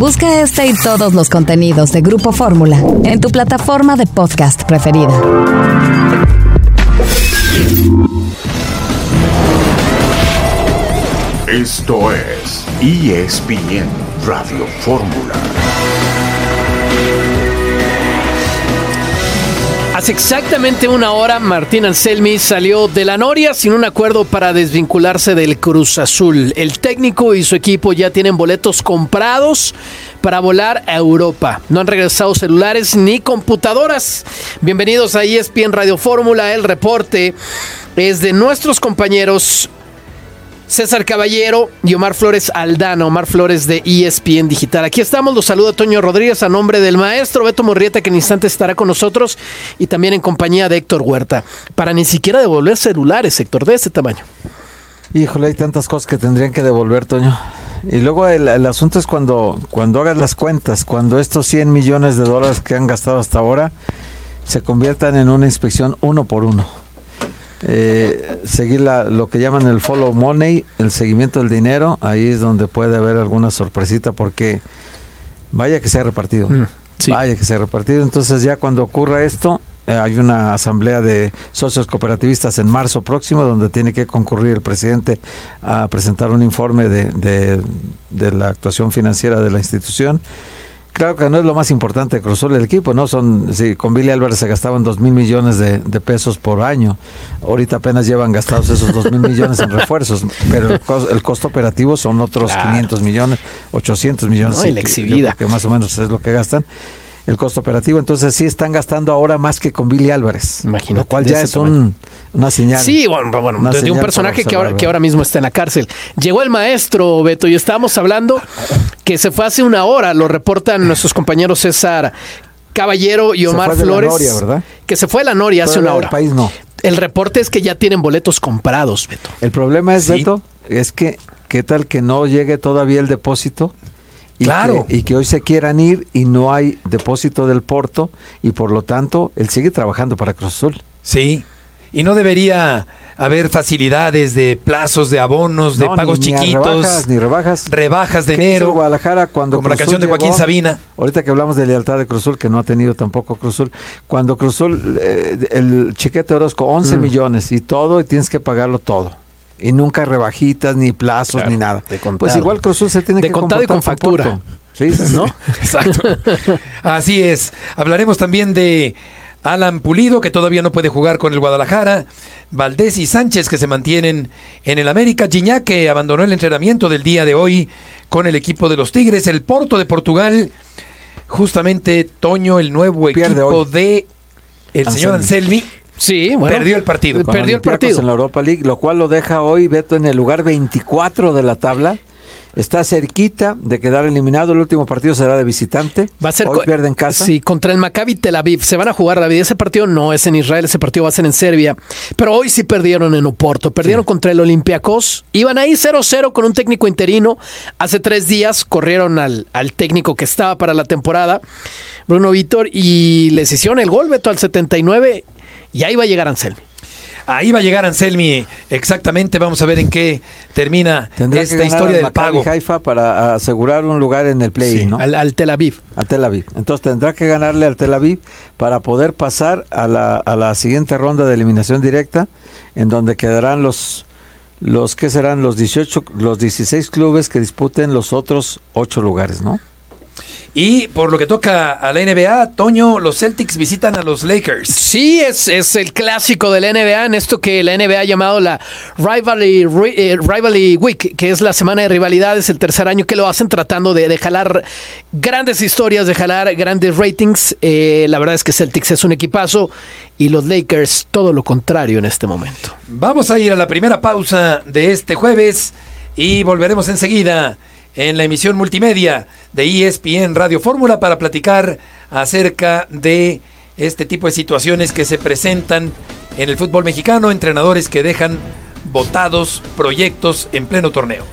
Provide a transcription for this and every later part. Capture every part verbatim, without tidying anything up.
Busca este y todos los contenidos de Grupo Fórmula en tu plataforma de podcast preferida. Esto es E S P N Radio Fórmula. Hace exactamente una hora, Martín Anselmi salió de la Noria sin un acuerdo para desvincularse del Cruz Azul. El técnico y su equipo ya tienen boletos comprados para volar a Europa. No han regresado celulares ni computadoras. Bienvenidos a E S P N Radio Fórmula. El reporte es de nuestros compañeros César Caballero y Omar Flores Aldana, Omar Flores de E S P N Digital. Aquí estamos, los saluda Toño Rodríguez a nombre del maestro Beto Murrieta, que en instantes estará con nosotros, y también en compañía de Héctor Huerta, para ni siquiera devolver celulares, Héctor, de este tamaño. Híjole, hay tantas cosas que tendrían que devolver, Toño. Y luego el, el asunto es cuando, cuando hagas las cuentas, cuando estos cien millones de dólares que han gastado hasta ahora se conviertan en una inspección uno por uno. Eh, seguir la, lo que llaman el follow money, el seguimiento del dinero, ahí es donde puede haber alguna sorpresita, porque vaya que se ha repartido, mm, sí. vaya que se ha repartido. Entonces ya cuando ocurra esto, eh, hay una asamblea de socios cooperativistas en marzo próximo, donde tiene que concurrir el presidente a presentar un informe de, de, de la actuación financiera de la institución. Claro que no es lo más importante de Cruz Azul el equipo, ¿no? Son, sí, con Billy Álvarez se gastaban dos mil millones de, de pesos por año. Ahorita apenas llevan gastados esos dos mil millones en refuerzos, pero el, cos, el costo operativo son otros claro. quinientos millones, ochocientos millones. No, y la exhibida. Que más o menos es lo que gastan. El costo operativo, entonces sí están gastando ahora más que con Billy Álvarez. Imagínate, lo cual ya es un, una señal. Sí, bueno, bueno de un personaje que ahora, que ahora mismo está en la cárcel. Llegó el maestro, Beto, y estábamos hablando que se fue hace una hora, lo reportan nuestros compañeros César Caballero y Omar Flores. Noria, ¿verdad? Que se fue a la Noria hace una hora. El país no. El reporte es que ya tienen boletos comprados, Beto. El problema es, ¿Sí? Beto, es que ¿qué tal que no llegue todavía el depósito? Y claro. Que, y que hoy se quieran ir y no hay depósito del Porto, y por lo tanto él sigue trabajando para Cruz Azul. Sí, y no debería haber facilidades de plazos, de abonos, de no, pagos ni, chiquitos. Ni rebajas, ni rebajas. Rebajas de ¿Qué enero. hizo Guadalajara cuando como Cruz la canción Azul de Joaquín llegó? Sabina. Ahorita que hablamos de lealtad de Cruz Azul, que no ha tenido tampoco Cruz Azul. Cuando Cruz Azul, eh, el Chiquete Orozco, once mm. millones y todo, y tienes que pagarlo todo. Y nunca rebajitas, ni plazos, claro, ni nada. Pues pues igual Cruz Azul se tiene de que contado y con factura. Sí, ¿no? Exacto. Así es. Hablaremos también de Alan Pulido, que todavía no puede jugar con el Guadalajara. Valdés y Sánchez, que se mantienen en el América. Gignac, que abandonó el entrenamiento del día de hoy con el equipo de los Tigres. El Porto de Portugal, justamente Toño, el nuevo Pierde equipo hoy. de el Anselmi. señor Anselmi. Sí, bueno, perdió el partido. Con Perdió el partido en la Europa League, lo cual lo deja hoy, Beto, en el lugar veinticuatro de la tabla. Está cerquita de quedar eliminado. El último partido será de visitante. Va a ser hoy co- pierde en casa. Sí, contra el Maccabi Tel Aviv. Se van a jugar, David. Ese partido no es en Israel, ese partido va a ser en Serbia. Pero hoy sí perdieron en Oporto. Perdieron sí. contra el Olympiacos. Iban ahí cero cero con un técnico interino. Hace tres días corrieron al, al técnico que estaba para la temporada, Bruno Vítor, y les hicieron el gol, Beto, al setenta y nueve. Y ahí va a llegar Anselmi. Ahí va a llegar Anselmi, exactamente. Vamos a ver en qué termina Tendrá esta que ganar historia al del Maccabi pago. Haifa para asegurar un lugar en el play, Sí, ¿no? al, al Tel Aviv. A Tel Aviv. Entonces tendrá que ganarle al Tel Aviv para poder pasar a la, a la siguiente ronda de eliminación directa, en donde quedarán los, los ¿qué serán? Los dieciocho, los dieciséis clubes que disputen los otros ocho lugares, ¿no? Y por lo que toca a la N B A, Toño, los Celtics visitan a los Lakers. Sí, es, es el clásico de la N B A, en esto que la N B A ha llamado la Rivalry, eh, Rivalry Week, que es la semana de rivalidades, el tercer año que lo hacen, tratando de, de jalar grandes historias, de jalar grandes ratings. Eh, la verdad es que Celtics es un equipazo y los Lakers todo lo contrario en este momento. Vamos a ir a la primera pausa de este jueves y volveremos enseguida en la emisión multimedia de E S P N Radio Fórmula para platicar acerca de este tipo de situaciones que se presentan en el fútbol mexicano, entrenadores que dejan botados proyectos en pleno torneo.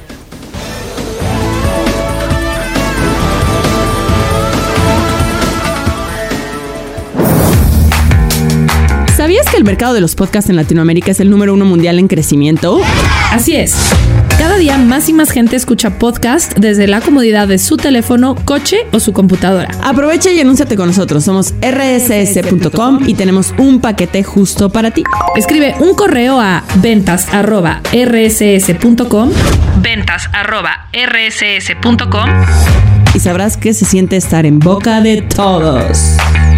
¿Sabías que el mercado de los podcasts en Latinoamérica es el número uno mundial en crecimiento? Así es. Cada día más y más gente escucha podcast desde la comodidad de su teléfono, coche o su computadora. Aprovecha y anúnciate con nosotros. Somos erre ese ese punto com y tenemos un paquete justo para ti. Escribe un correo a ventas arroba erre ese ese punto com, ventas arroba erre ese ese punto com, y sabrás que se siente estar en boca de todos.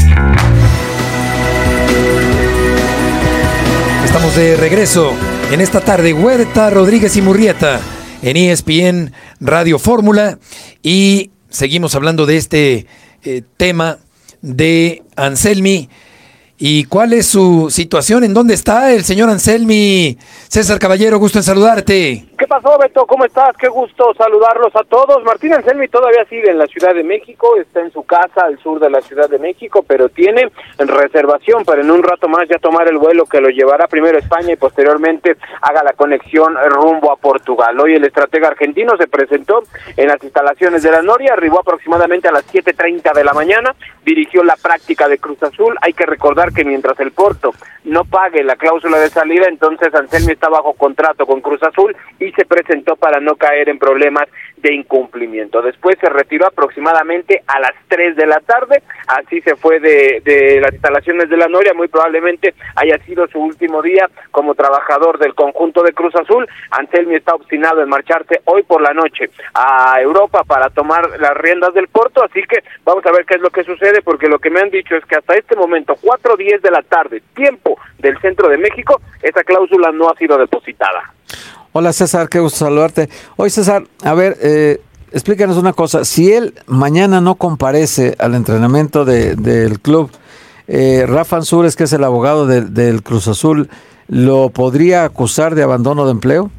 Estamos de regreso en esta tarde. Huerta, Rodríguez y Murrieta en E S P N Radio Fórmula, y seguimos hablando de este eh, tema de Anselmi. ¿Y cuál es su situación? ¿En dónde está el señor Anselmi? César Caballero, gusto en saludarte. ¿Qué pasó, Beto? ¿Cómo estás? Qué gusto saludarlos a todos. Martín Anselmi todavía sigue en la Ciudad de México, está en su casa al sur de la Ciudad de México, pero tiene reservación para en un rato más ya tomar el vuelo que lo llevará primero a España y posteriormente haga la conexión rumbo a Portugal. Hoy el estratega argentino se presentó en las instalaciones de la Noria, arribó aproximadamente a las siete treinta de la mañana, dirigió la práctica de Cruz Azul. Hay que recordar que mientras el Porto no pague la cláusula de salida, entonces Anselmi está bajo contrato con Cruz Azul y se presentó para no caer en problemas de incumplimiento. Después se retiró aproximadamente a las tres de la tarde, así se fue de, de las instalaciones de la Noria. Muy probablemente haya sido su último día como trabajador del conjunto de Cruz Azul. Anselmi está obstinado en marcharse hoy por la noche a Europa para tomar las riendas del Porto, así que vamos a ver qué es lo que sucede, porque lo que me han dicho es que hasta este momento, cuatro diez de la tarde, tiempo del centro de México, esa cláusula no ha sido depositada. Hola César, qué gusto saludarte. Oye César, a ver, eh, explícanos una cosa. Si él mañana no comparece al entrenamiento de, del club, eh, Rafa Ansúrez, que es el abogado de, del Cruz Azul, ¿lo podría acusar de abandono de empleo?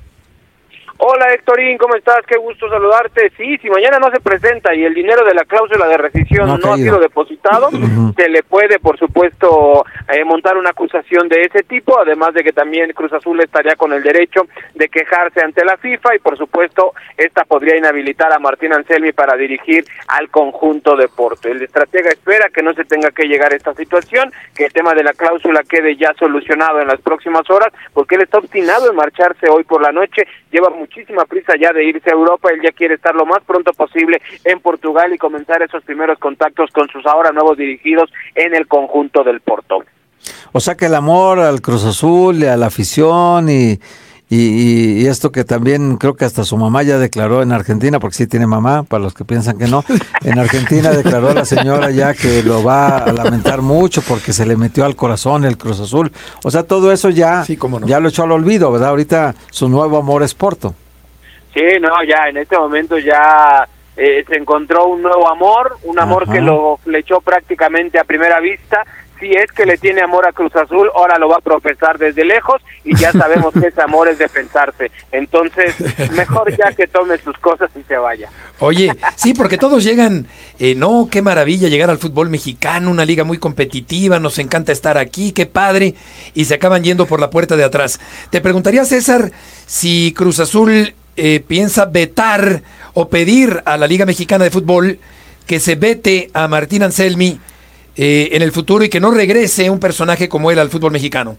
Hola Héctorín, ¿cómo estás? Qué gusto saludarte. Sí, si mañana no se presenta y el dinero de la cláusula de rescisión no, no ha sido depositado, uh-huh. se le puede, por supuesto, eh, montar una acusación de ese tipo, además de que también Cruz Azul estaría con el derecho de quejarse ante la FIFA y, por supuesto, esta podría inhabilitar a Martín Anselmi para dirigir al conjunto de Porto. El estratega espera que no se tenga que llegar a esta situación, que el tema de la cláusula quede ya solucionado en las próximas horas, porque él está obstinado en marcharse hoy por la noche, lleva mucho muchísima prisa ya de irse a Europa. Él ya quiere estar lo más pronto posible en Portugal y comenzar esos primeros contactos con sus ahora nuevos dirigidos en el conjunto del Porto. O sea que el amor al Cruz Azul y a la afición y, y, y esto que también creo que hasta su mamá ya declaró en Argentina, porque sí tiene mamá, para los que piensan que no, en Argentina declaró la señora ya que lo va a lamentar mucho porque se le metió al corazón el Cruz Azul. O sea, todo eso ya, sí, cómo no. ya lo echó al olvido, ¿verdad? Ahorita su nuevo amor es Porto. Sí, no, ya en este momento ya eh, se encontró un nuevo amor, un amor Ajá. que lo flechó prácticamente a primera vista. Si es que le tiene amor a Cruz Azul, ahora lo va a profesar desde lejos y ya sabemos que ese amor es de pensarse. Entonces, mejor ya que tome sus cosas y se vaya. Oye, sí, porque todos llegan, eh, no, qué maravilla llegar al fútbol mexicano, una liga muy competitiva, nos encanta estar aquí, qué padre, y se acaban yendo por la puerta de atrás. Te preguntaría, César, si Cruz Azul eh, piensa vetar o pedir a la Liga Mexicana de Fútbol que se vete a Martín Anselmi Eh, en el futuro y que no regrese un personaje como él al fútbol mexicano.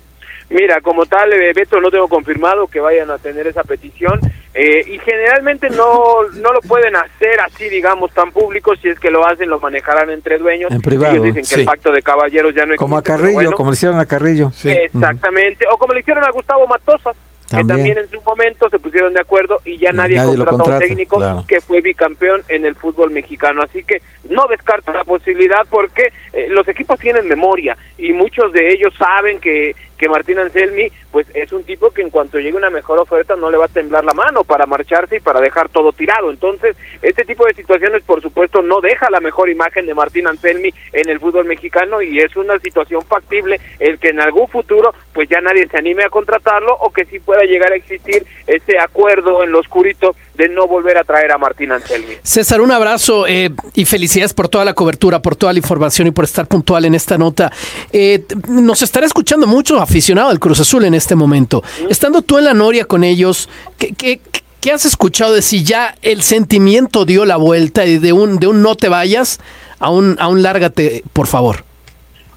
Mira, como tal, eh, Beto, no tengo confirmado que vayan a tener esa petición eh, y generalmente no no lo pueden hacer así, digamos, tan público. Si es que lo hacen, lo manejarán entre dueños. En privado. Ellos dicen que sí. el pacto de caballeros ya no existe. Como a Carrillo, bueno, como le hicieron a Carrillo. Sí. Exactamente, uh-huh. o como le hicieron a Gustavo Matosas. También. Que también en su momento se pusieron de acuerdo y ya nadie, nadie contrató a un técnico claro. que fue bicampeón en el fútbol mexicano. Así que no descarto la posibilidad porque eh, los equipos tienen memoria y muchos de ellos saben que, que Martín Anselmi pues es un tipo que en cuanto llegue una mejor oferta no le va a temblar la mano para marcharse y para dejar todo tirado. Entonces, este tipo de situaciones por supuesto no deja la mejor imagen de Martín Anselmi en el fútbol mexicano y es una situación factible el que en algún futuro pues ya nadie se anime a contratarlo o que sí pueda llegar a existir ese acuerdo en lo oscurito de no volver a traer a Martín Anselmi. César, un abrazo eh, y felicidades por toda la cobertura, por toda la información y por estar puntual en esta nota. Eh, nos estará escuchando mucho aficionado al Cruz Azul en este momento. ¿Mm? Estando tú en la Noria con ellos, ¿qué, qué, qué has escuchado de si ya el sentimiento dio la vuelta y de un, de un no te vayas a un, a un lárgate, por favor?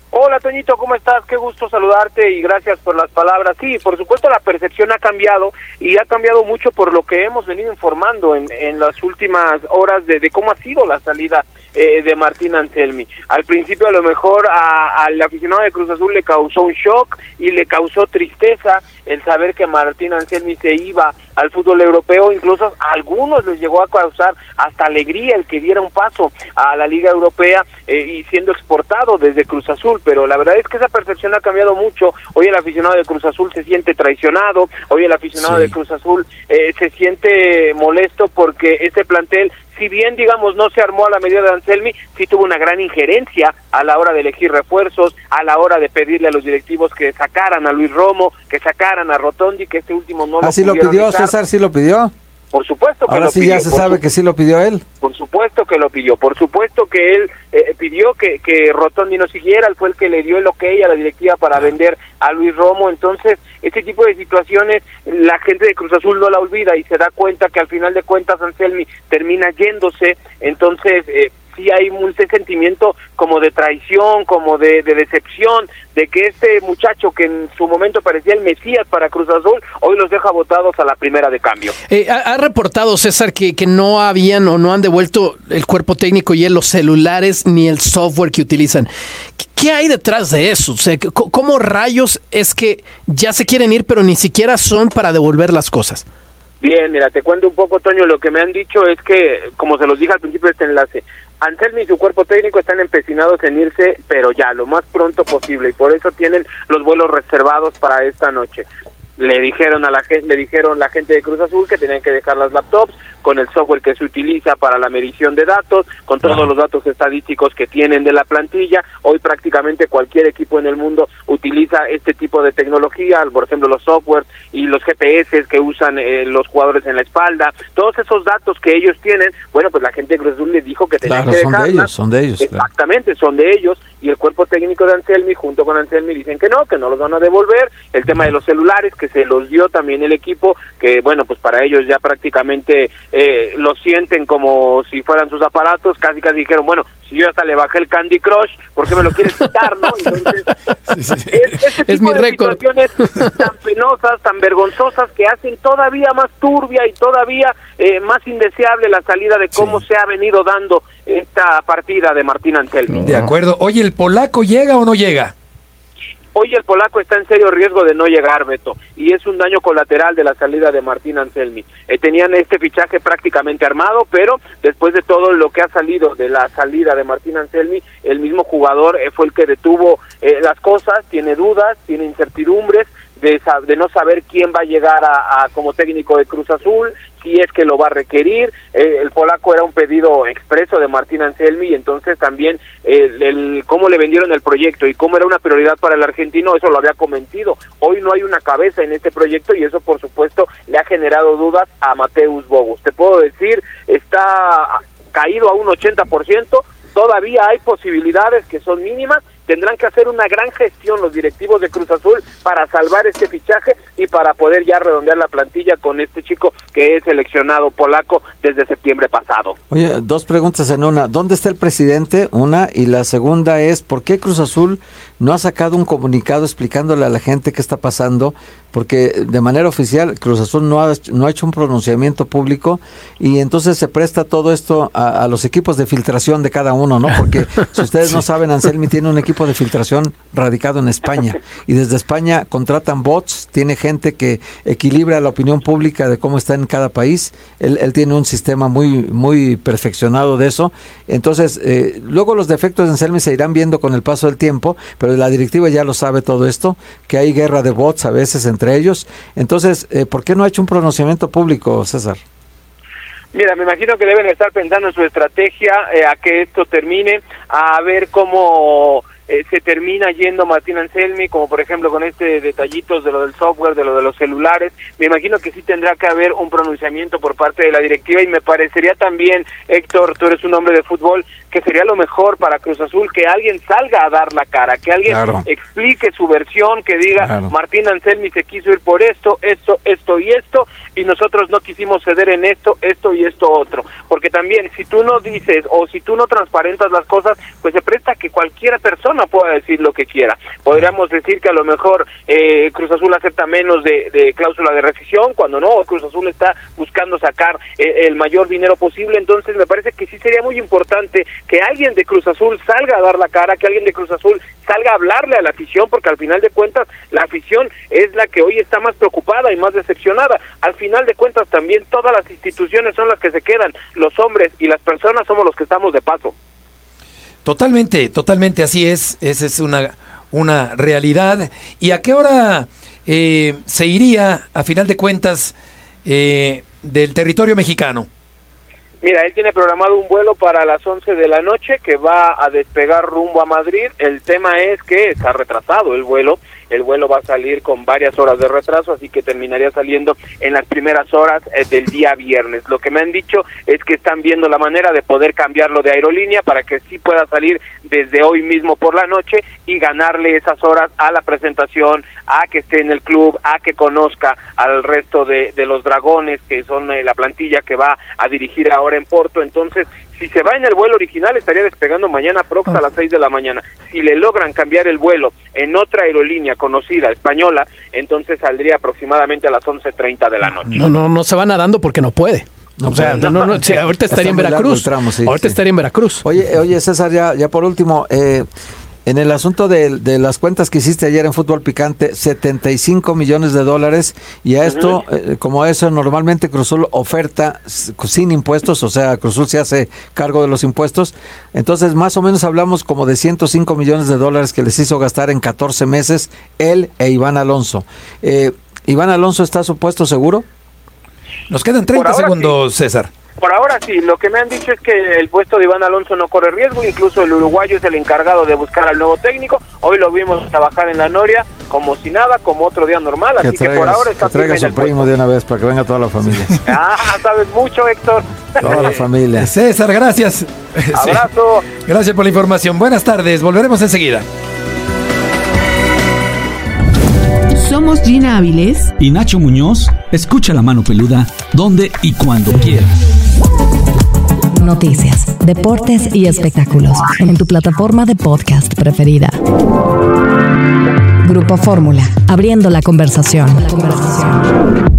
Hola, Toñito, ¿cómo estás? Qué gusto saludarte y gracias por las palabras. Sí, por supuesto la percepción ha cambiado y ha cambiado mucho por lo que hemos venido informando en, en las últimas horas de, de cómo ha sido la salida eh, de Martín Anselmi. Al principio a lo mejor a, al aficionado de Cruz Azul le causó un shock y le causó tristeza el saber que Martín Anselmi se iba al fútbol europeo, incluso a algunos les llegó a causar hasta alegría el que diera un paso a la Liga Europea eh, y siendo exportado desde Cruz Azul, pero la verdad es que esa percepción ha cambiado mucho. Hoy el aficionado de Cruz Azul se siente traicionado, hoy el aficionado sí. de Cruz Azul eh, se siente molesto porque ese plantel, si bien, digamos, no se armó a la medida de Anselmi, sí tuvo una gran injerencia a la hora de elegir refuerzos, a la hora de pedirle a los directivos que sacaran a Luis Romo, que sacaran a Rotondi, que este último no lo ¿Ah, sí lo pidió, dejar. César, sí lo pidió? Por supuesto que Ahora lo sí pidió. ya se sabe su... que sí lo pidió él. Por supuesto que lo pidió, por supuesto que él eh, pidió que, que Rotondi no siguiera, él fue el que le dio el ok a la directiva para vender a Luis Romo. Entonces, este tipo de situaciones la gente de Cruz Azul no la olvida y se da cuenta que al final de cuentas Anselmi termina yéndose. Entonces, eh, sí hay un sentimiento como de traición, como de, de decepción, de que este muchacho que en su momento parecía el Mesías para Cruz Azul, hoy los deja botados a la primera de cambio. Eh, ha, ha reportado, César, que, que no habían o no han devuelto el cuerpo técnico y él los celulares ni el software que utilizan. ¿Qué hay detrás de eso? O sea, ¿cómo rayos es que ya se quieren ir, pero ni siquiera son para devolver las cosas? Bien, mira, te cuento un poco, Toño, lo que me han dicho es que, como se los dije al principio de este enlace, Anselmi y su cuerpo técnico están empecinados en irse, pero ya, lo más pronto posible, y por eso tienen los vuelos reservados para esta noche. Le dijeron a la gente, le dijeron la gente de Cruz Azul que tenían que dejar las laptops con el software que se utiliza para la medición de datos, con todos los datos estadísticos que tienen de la plantilla. Hoy prácticamente cualquier equipo en el mundo utiliza este tipo de tecnología, por ejemplo los softwares y los G P S que usan eh, los jugadores en la espalda. Todos esos datos que ellos tienen, bueno, pues la gente de Cruz Azul les dijo que tenían claro, que son dejarlas. de ellos, son de ellos. Exactamente, claro. Son de ellos. Y el cuerpo técnico de Anselmi junto con Anselmi dicen que no, que no los van a devolver. El tema de los celulares que se los dio también el equipo, que bueno, pues para ellos ya prácticamente eh, lo sienten como si fueran sus aparatos. Casi casi dijeron, bueno, si yo hasta le bajé el Candy Crush, ¿por qué me lo quieres quitar, no? Entonces, sí, sí. Es, ese tipo es mi de récord. situaciones tan penosas, tan vergonzosas, que hacen todavía más turbia y todavía eh, más indeseable la salida de cómo sí. se ha venido dando esta partida de Martín Anselmi. De acuerdo. Oye, ¿el polaco llega o no llega? Hoy el polaco está en serio riesgo de no llegar, Beto, y es un daño colateral de la salida de Martín Anselmi. Eh, tenían este fichaje prácticamente armado, pero después de todo lo que ha salido de la salida de Martín Anselmi, el mismo jugador eh, fue el que detuvo eh, las cosas, tiene dudas, tiene incertidumbres, de, de no saber quién va a llegar a, a como técnico de Cruz Azul, si es que lo va a requerir. Eh, el polaco era un pedido expreso de Martín Anselmi, y entonces también eh, el cómo le vendieron el proyecto y cómo era una prioridad para el argentino, eso lo había comentado. Hoy no hay una cabeza en este proyecto y eso por supuesto le ha generado dudas a Mateus Bogus. Te puedo decir, está caído a un ochenta por ciento, todavía hay posibilidades que son mínimas. Tendrán que hacer una gran gestión los directivos de Cruz Azul para salvar este fichaje y para poder ya redondear la plantilla con este chico que es seleccionado polaco desde septiembre pasado. Oye, dos preguntas en una. ¿Dónde está el presidente? Una. Y la segunda es, ¿por qué Cruz Azul no ha sacado un comunicado explicándole a la gente qué está pasando? Porque de manera oficial Cruz Azul no ha, no ha hecho un pronunciamiento público y entonces se presta todo esto a, a los equipos de filtración de cada uno, ¿no? Porque si ustedes sí. no saben, Anselmi tiene un equipo de filtración radicado en España y desde España contratan bots, tiene gente que equilibra la opinión pública de cómo está en cada país. Él, él tiene un sistema muy muy perfeccionado de eso. Entonces, eh, luego los defectos de Anselmi se irán viendo con el paso del tiempo, pero la directiva ya lo sabe todo esto, que hay guerra de bots a veces entre ellos. Entonces, eh, ¿por qué no ha hecho un pronunciamiento público, César? Mira, me imagino que deben estar pensando en su estrategia eh, a que esto termine, a ver cómo eh, se termina yendo Martín Anselmi, como por ejemplo con este detallitos de lo del software, de lo de los celulares. Me imagino que sí tendrá que haber un pronunciamiento por parte de la directiva y me parecería también, Héctor, tú eres un hombre de fútbol, que sería lo mejor para Cruz Azul que alguien salga a dar la cara, que alguien claro. explique su versión, que diga claro. Martín Anselmi se quiso ir por esto, esto, esto y esto, y nosotros no quisimos ceder en esto, esto y esto otro. Porque también si tú no dices o si tú no transparentas las cosas, pues se presta que cualquier persona persona pueda decir lo que quiera. Podríamos decir que a lo mejor eh, Cruz Azul acepta menos de, de cláusula de rescisión, cuando no, Cruz Azul está buscando sacar eh, el mayor dinero posible. Entonces me parece que sí sería muy importante que alguien de Cruz Azul salga a dar la cara, que alguien de Cruz Azul salga a hablarle a la afición, porque al final de cuentas la afición es la que hoy está más preocupada y más decepcionada. Al final de cuentas también todas las instituciones son las que se quedan, los hombres y las personas somos los que estamos de paso. Totalmente, totalmente así es, esa es una, una realidad. ¿Y a qué hora eh, se iría, a final de cuentas, eh, del territorio mexicano? Mira, él tiene programado un vuelo para las once de la noche que va a despegar rumbo a Madrid. El tema es que está retrasado el vuelo. El vuelo va a salir con varias horas de retraso, así que terminaría saliendo en las primeras horas eh, del día viernes. Lo que me han dicho es que están viendo la manera de poder cambiarlo de aerolínea para que sí pueda salir desde hoy mismo por la noche y ganarle esas horas a la presentación, a que esté en el club, a que conozca al resto de, de los dragones, que son eh, la plantilla que va a dirigir ahora en Porto. Entonces, si se va en el vuelo original, estaría despegando mañana prox a las seis de la mañana. Si le logran cambiar el vuelo en otra aerolínea conocida, española, entonces saldría aproximadamente a las once treinta de la noche. No, no, no se va nadando porque no puede. No, o sea, no, no, no, sí, ahorita estaría en Veracruz. Tramo, sí, ahorita sí. estaría en Veracruz. Oye, oye, César, ya, ya por último, eh, en el asunto de, de las cuentas que hiciste ayer en Fútbol Picante, setenta y cinco millones de dólares, y a esto, uh-huh. eh, como eso, normalmente Cruz Azul oferta sin impuestos, o sea, Cruz Azul se hace cargo de los impuestos, entonces más o menos hablamos como de ciento cinco millones de dólares que les hizo gastar en catorce meses él e Iván Alonso. Eh, ¿Iván Alonso está su puesto seguro? Nos quedan treinta segundos, sí. César. Por ahora sí, lo que me han dicho es que el puesto de Iván Alonso no corre riesgo, incluso el uruguayo es el encargado de buscar al nuevo técnico. Hoy lo vimos trabajar en la Noria como si nada, como otro día normal, así que, traigas, que por ahora está que traiga a su primo puesto. De una vez para que venga toda la familia. Ah, sabes mucho, Héctor. Toda la familia. César, gracias. Abrazo. Sí. Gracias por la información. Buenas tardes, volveremos enseguida. Somos Gina Áviles y Nacho Muñoz. Escucha La Mano Peluda donde y cuando quieras. Noticias, deportes y espectáculos en tu plataforma de podcast preferida. Grupo Fórmula, abriendo la conversación. La conversación.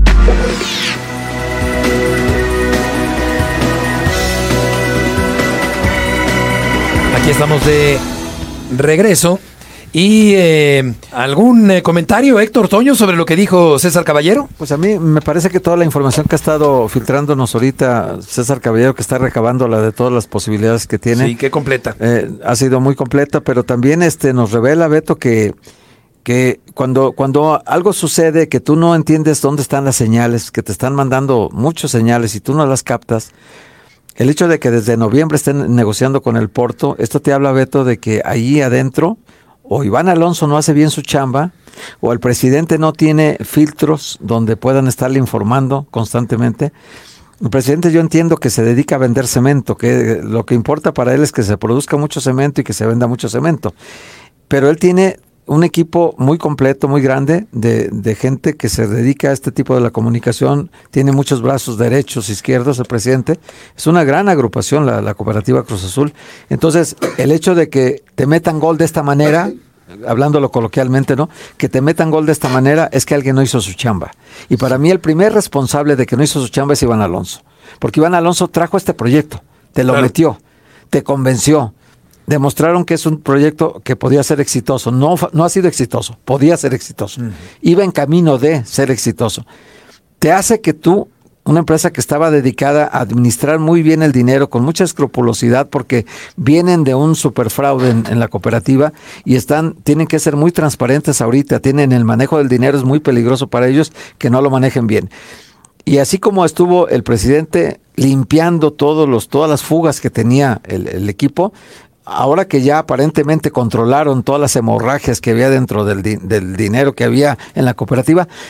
Aquí estamos de regreso. ¿Y eh, algún eh, comentario, Héctor Toño, sobre lo que dijo César Caballero? Pues a mí me parece que toda la información que ha estado filtrándonos ahorita César Caballero, que está recabando la de todas las posibilidades que tiene. Sí, qué completa. Eh, ha sido muy completa, pero también este nos revela, Beto, que, que cuando, cuando algo sucede, que tú no entiendes dónde están las señales, que te están mandando muchas señales y tú no las captas, el hecho de que desde noviembre estén negociando con el Porto, esto te habla, Beto, de que ahí adentro o Iván Alonso no hace bien su chamba, o el presidente no tiene filtros donde puedan estarle informando constantemente. El presidente, yo entiendo que se dedica a vender cemento, que lo que importa para él es que se produzca mucho cemento y que se venda mucho cemento. Pero él tiene un equipo muy completo, muy grande, de, de gente que se dedica a este tipo de la comunicación, tiene muchos brazos derechos, izquierdos, el presidente. Es una gran agrupación la, la cooperativa Cruz Azul. Entonces, el hecho de que te metan gol de esta manera, hablándolo coloquialmente, ¿no? Que te metan gol de esta manera es que alguien no hizo su chamba. Y para mí el primer responsable de que no hizo su chamba es Iván Alonso. Porque Iván Alonso trajo este proyecto, te lo claro. metió, te convenció. Demostraron que es un proyecto que podía ser exitoso. No, no ha sido exitoso, podía ser exitoso. Uh-huh. Iba en camino de ser exitoso. Te hace que tú, una empresa que estaba dedicada a administrar muy bien el dinero, con mucha escrupulosidad, porque vienen de un superfraude en, en la cooperativa y están, tienen que ser muy transparentes ahorita, tienen el manejo del dinero, es muy peligroso para ellos que no lo manejen bien. Y así como estuvo el presidente limpiando todos los, todas las fugas que tenía el, el equipo, ahora que ya aparentemente controlaron todas las hemorragias que había dentro del, di- del dinero que había en la cooperativa,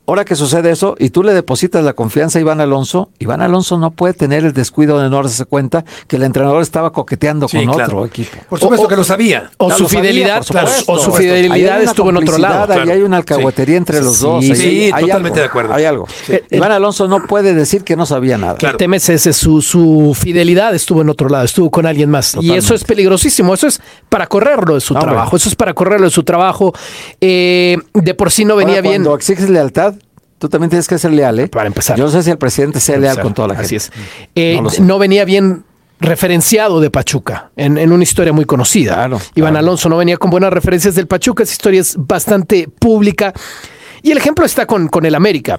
ahora que sucede eso y tú le depositas la confianza a Iván Alonso, Iván Alonso no puede tener el descuido de no darse cuenta que el entrenador estaba coqueteando Sí, con claro. otro equipo. Por supuesto O- que lo sabía. O No, su lo sabía, fidelidad, por supuesto, o su por supuesto. fidelidad Ahí hay una estuvo en otro lado. complicidad, ahí claro. hay una alcahuetería entre los Sí, dos. sí, ahí- sí, hay totalmente algo, de acuerdo. Hay algo. Eh, Iván Alonso no puede decir que no sabía nada. Claro. El tema es ese, su, su fidelidad estuvo en otro lado, estuvo con alguien más. Totalmente. Y eso es peligrosísimo, eso es para correrlo de su No, hombre. trabajo, eso es para correrlo de su trabajo. Eh, de por sí no venía Ahora, bien. Cuando exiges lealtad, tú también tienes que ser leal, ¿eh? Para empezar. Yo no sé si el presidente sea leal con toda la gente. Así es. Eh, No lo sé. no venía bien referenciado de Pachuca en, en una historia muy conocida. Claro, Iván claro. Alonso no venía con buenas referencias del Pachuca, esa historia es bastante pública. Y el ejemplo está con, con el América.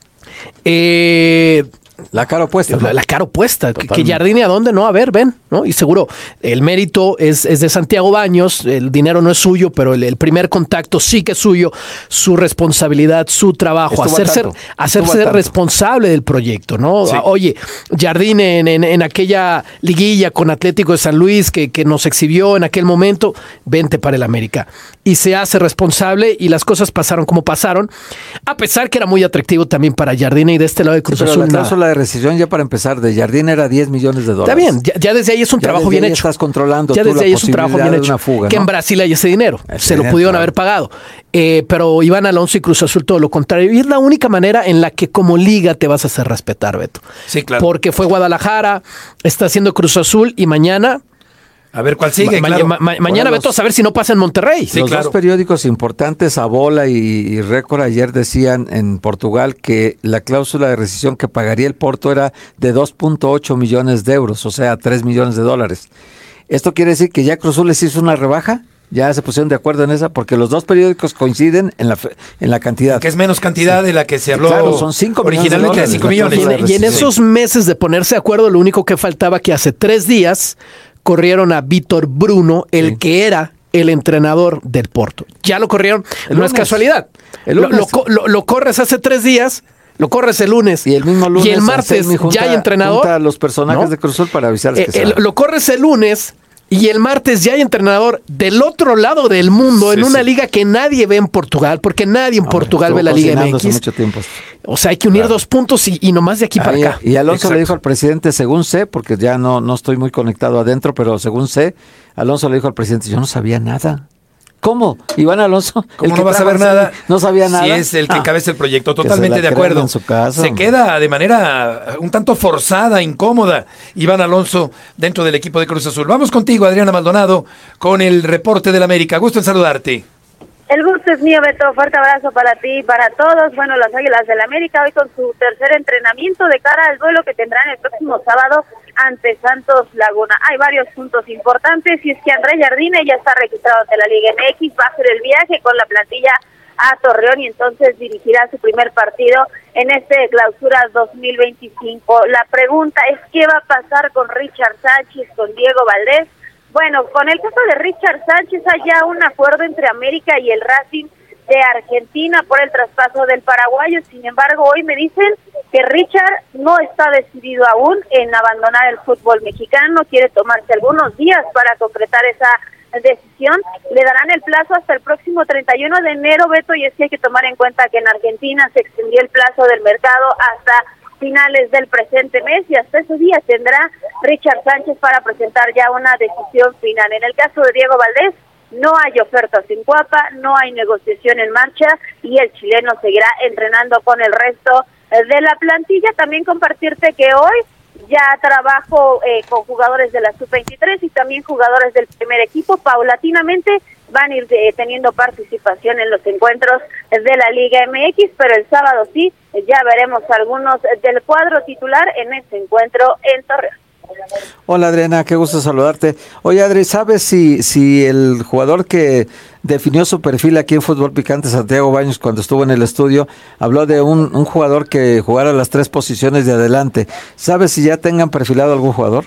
Eh, La cara opuesta. La, la cara opuesta, que, que Totalmente. Jardine a dónde, no, a ver, ven, ¿no? Y seguro, el mérito es, es de Santiago Baños, el dinero no es suyo, pero el, el primer contacto sí que es suyo, su responsabilidad, su trabajo, Estuvo al hacerse, tanto, hacerse estuvo al tanto. responsable del proyecto, ¿no? Sí. Ah, Oye, Jardine en, en, en aquella liguilla con Atlético de San Luis que, que nos exhibió en aquel momento, vente para el América. Y se hace responsable y las cosas pasaron como pasaron, a pesar que era muy atractivo también para Jardine y de este lado de Cruz Sí, pero Azul. la nada. cláusula de rescisión ya para empezar de Jardín era diez millones de dólares. Está bien, ya, ya desde ahí es un Ya trabajo desde bien ahí hecho. estás controlando Ya tú desde la ahí es un trabajo bien posibilidad de hecho. una fuga, que ¿no? en Brasil hay ese dinero. Ese se lo dinero, pudieron claro. haber pagado. Eh, pero Iván Alonso y Cruz Azul todo lo contrario. Y es la única manera en la que como liga te vas a hacer respetar, Beto. Sí, claro. Porque fue Guadalajara, está haciendo Cruz Azul y mañana, A ver cuál sigue, ma- claro. ma- ma- mañana Ahora Beto los- a saber si no pasa en Monterrey. Sí, Los claro. dos periódicos importantes, Abola y, y Récord, ayer decían en Portugal que la cláusula de rescisión que pagaría el Porto era de dos punto ocho millones de euros, o sea, tres millones de dólares. ¿Esto quiere decir que ya Cruz Azul les hizo una rebaja? ¿Ya se pusieron de acuerdo en esa? Porque los dos periódicos coinciden en la, fe- en la cantidad. Que es menos cantidad de la que se habló Claro, son cinco millones de originalmente de dólares, cinco la millones. Y en, cláusula de y en rescisión. esos meses de ponerse de acuerdo, lo único que faltaba que hace tres días corrieron a Víctor Bruno, el Sí. que era el entrenador del Porto. Ya lo corrieron, El no es lunes. casualidad. El Lo, lunes. lo co- lo- lo corres hace tres días, lo corres el lunes. Y el mismo lunes Y el martes Anselmi junta- ya hay entrenador. junta a los personajes ¿no? de Cruz Azul para avisarles Eh, que se eh, van. lo corres el lunes y el martes ya hay entrenador del otro lado del mundo Sí, en una sí. liga que nadie ve en Portugal, porque nadie en Hombre, Portugal estuvo ve la Liga cocinándose M X. mucho tiempo. O sea, hay que unir dos puntos y, y nomás de aquí para Ahí- acá. Y Alonso Exacto. le dijo al presidente, según sé, porque ya no, no estoy muy conectado adentro, pero según sé, Alonso le dijo al presidente, yo no sabía nada. ¿Cómo? Iván Alonso, ¿Cómo el que no va a trajo saber a nada? Arsenal, no sabía nada. Si es el que Ah, encabeza el proyecto, que se totalmente la de crean acuerdo. en su casa, se hombre. queda de manera un tanto forzada, incómoda, Iván Alonso dentro del equipo de Cruz Azul. Vamos contigo, Adriana Maldonado, con el reporte del América. Gusto en saludarte. El gusto es mío, Beto. Fuerte abrazo para ti y para todos. Bueno, las Águilas del América hoy con su tercer entrenamiento de cara al duelo que tendrán el próximo sábado ante Santos Laguna. Hay varios puntos importantes y es que André Jardine ya está registrado ante la Liga M X, va a hacer el viaje con la plantilla a Torreón y entonces dirigirá su primer partido en este clausura dos mil veinticinco. La pregunta es ¿qué va a pasar con Richard Sánchez, con Diego Valdés? Bueno, con el caso de Richard Sánchez hay ya un acuerdo entre América y el Racing de Argentina por el traspaso del paraguayo. Sin embargo, hoy me dicen que Richard no está decidido aún en abandonar el fútbol mexicano, quiere tomarse algunos días para concretar esa decisión. Le darán el plazo hasta el próximo treinta y uno de enero, Beto, y es que hay que tomar en cuenta que en Argentina se extendió el plazo del mercado hasta finales del presente mes y hasta ese día tendrá Richard Sánchez para presentar ya una decisión final. En el caso de Diego Valdés, no hay ofertas en Cuapa, no hay negociación en marcha y el chileno seguirá entrenando con el resto de la plantilla. También compartirte que hoy ya trabajo eh, con jugadores de la sub veintitrés y también jugadores del primer equipo. Paulatinamente van a ir eh, teniendo participación en los encuentros de la Liga M X, pero el sábado sí, ya veremos algunos del cuadro titular en este encuentro en Torreón. Hola Adriana, qué gusto saludarte. Oye Adri, ¿sabes si, si el jugador que definió su perfil aquí en Fútbol Picante, Santiago Baños, cuando estuvo en el estudio, habló de un, un jugador que jugara las tres posiciones de adelante? ¿Sabes si ya tengan perfilado algún jugador?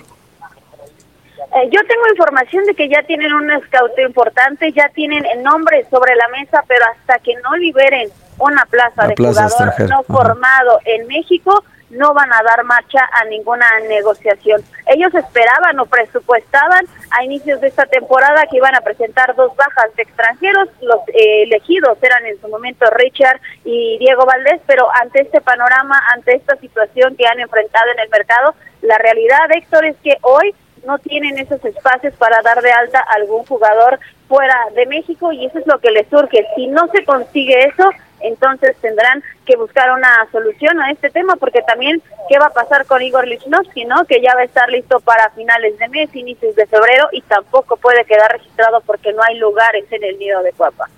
Eh, yo tengo información de que ya tienen un scout importante, ya tienen nombres sobre la mesa, pero hasta que no liberen una plaza La de plaza jugador extranjera. no Ajá. formado en México, no van a dar marcha a ninguna negociación. Ellos esperaban o presupuestaban a inicios de esta temporada que iban a presentar dos bajas de extranjeros. Los eh, elegidos eran en su momento Richard y Diego Valdés, pero ante este panorama, ante esta situación que han enfrentado en el mercado, la realidad, Héctor, es que hoy no tienen esos espacios para dar de alta a algún jugador fuera de México, y eso es lo que les surge. Si no se consigue eso, entonces tendrán que buscar una solución a este tema, porque también qué va a pasar con Igor Lichnowsky, ¿no? Que ya va a estar listo para finales de mes, inicios de febrero, y tampoco puede quedar registrado porque no hay lugares en el nido de Cuapa.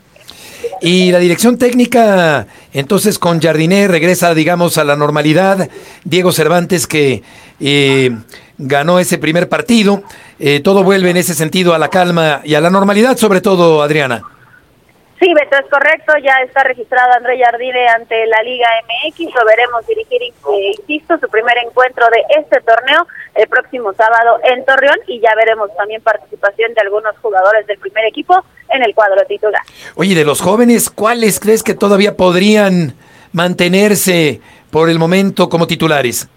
Y la dirección técnica, entonces con Jardiné regresa, digamos, a la normalidad. Diego Cervantes, que eh, ganó ese primer partido, eh, todo vuelve en ese sentido a la calma y a la normalidad, sobre todo, Adriana. Sí, Beto, es correcto, ya está registrado André Jardine ante la Liga M X, lo veremos dirigir, eh, insisto, su primer encuentro de este torneo el próximo sábado en Torreón, y ya veremos también participación de algunos jugadores del primer equipo en el cuadro titular. Oye, de los jóvenes, ¿cuáles crees que todavía podrían mantenerse por el momento como titulares?